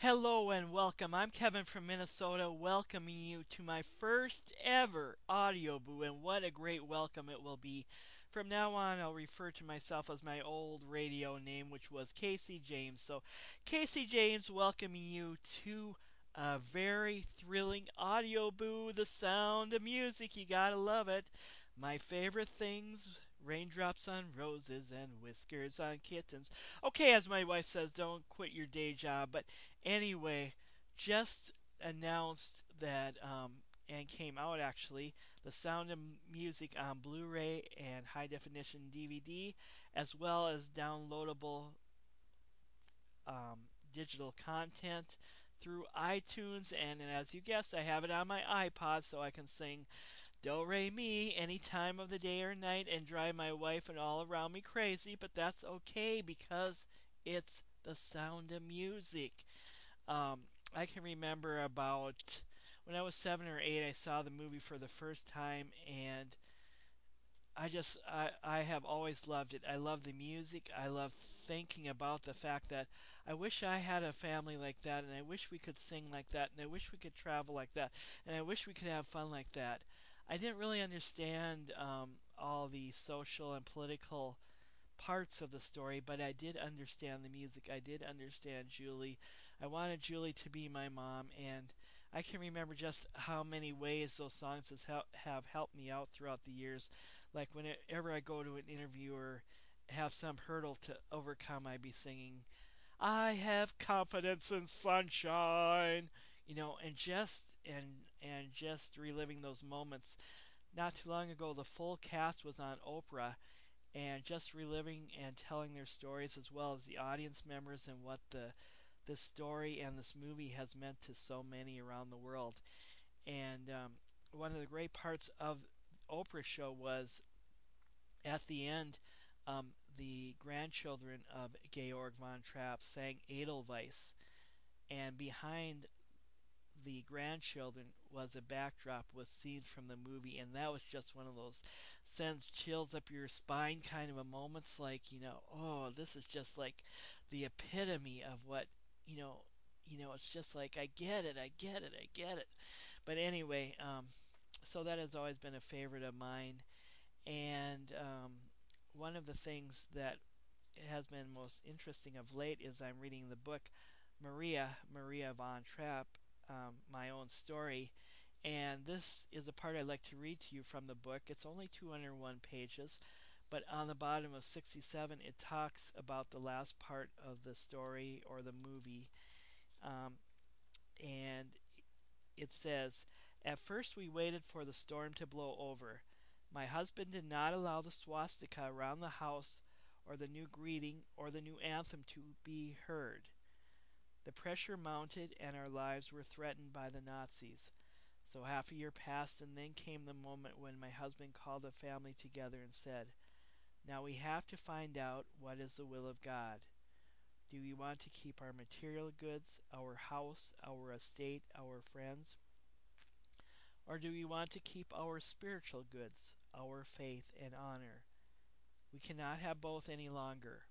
Hello and welcome. I'm Kevin from Minnesota, welcoming you to my first ever audio boo, and what a great welcome it will be. From now on, I'll refer to myself as my old radio name, which was Casey James. So, Casey James, welcoming you to a very thrilling audio boo, the sound of music. You gotta love it. My favorite things raindrops on roses and whiskers on kittens. Okay, as my wife says, don't quit your day job. But anyway, just announced that and came out actually the Sound of Music on Blu-ray and high definition DVD, as well as downloadable digital content through iTunes. And as you guessed, I have it on my iPod so I can sing Do Re Mi any time of the day or night and drive my wife and all around me crazy, but that's okay because it's the sound of music. I can remember about when I was 7 or 8, I saw the movie for the first time, and I have always loved it. I love the music. I love thinking about the fact that I wish I had a family like that, and I wish we could sing like that, and I wish we could travel like that, and I wish we could have fun like that. I didn't really understand all the social and political parts of the story, but I did understand the music. I did understand Julie. I wanted Julie to be my mom, and I can remember just how many ways those songs have helped me out throughout the years. Like whenever I go to an interview or have some hurdle to overcome, I'd be singing, I have confidence in sunshine, and just reliving those moments. Not too long ago, the full cast was on Oprah, and just reliving and telling their stories as well as the audience members and what this story and this movie has meant to so many around the world. And one of the great parts of Oprah's show was at the end, the grandchildren of Georg von Trapp sang Edelweiss, and behind the grandchildren was a backdrop with scenes from the movie, and that was just one of those sends chills up your spine kind of a moments, like, oh, this is just like the epitome of what, you know it's just like, I get it, I get it, I get it. But anyway, so that has always been a favorite of mine. And one of the things that has been most interesting of late is I'm reading the book Maria von Trapp, My Own Story. And this is a part I'd like to read to you from the book. It's only 201 pages, but on the bottom of 67, it talks about the last part of the story or the movie. Um, and it says, at first we waited for the storm to blow over. My husband did not allow the swastika around the house or the new greeting or the new anthem to be heard. The pressure mounted and our lives were threatened by the Nazis. So half a year passed, and then came the moment when my husband called the family together and said, now we have to find out what is the will of God. Do we want to keep our material goods, our house, our estate, our friends? Or do we want to keep our spiritual goods, our faith and honor? We cannot have both any longer.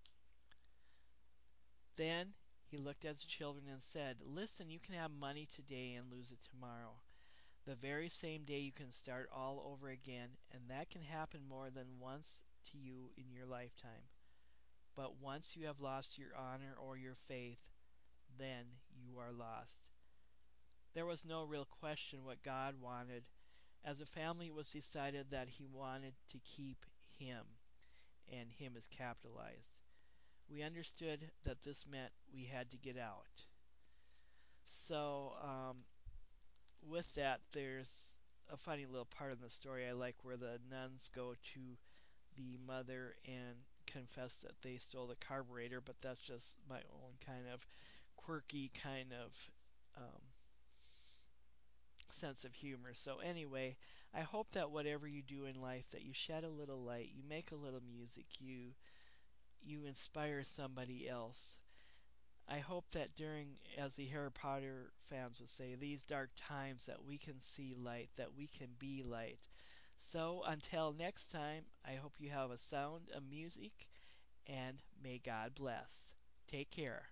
Then he looked at his children and said, listen, you can have money today and lose it tomorrow. The very same day you can start all over again, and that can happen more than once to you in your lifetime. But once you have lost your honor or your faith, then you are lost. There was no real question what God wanted. As a family, it was decided that He wanted to keep Him, and Him is capitalized. We understood that this meant we had to get out. So, with that, there's a funny little part in the story I like where the nuns go to the mother and confess that they stole the carburetor, but that's just my own kind of quirky kind of sense of humor. So anyway, I hope that whatever you do in life, that you shed a little light, you make a little music, you inspire somebody else. I hope that during, as the Harry Potter fans would say, these dark times, that we can see light, that we can be light. So until next time, I hope you have a sound of music, and may God bless. Take care.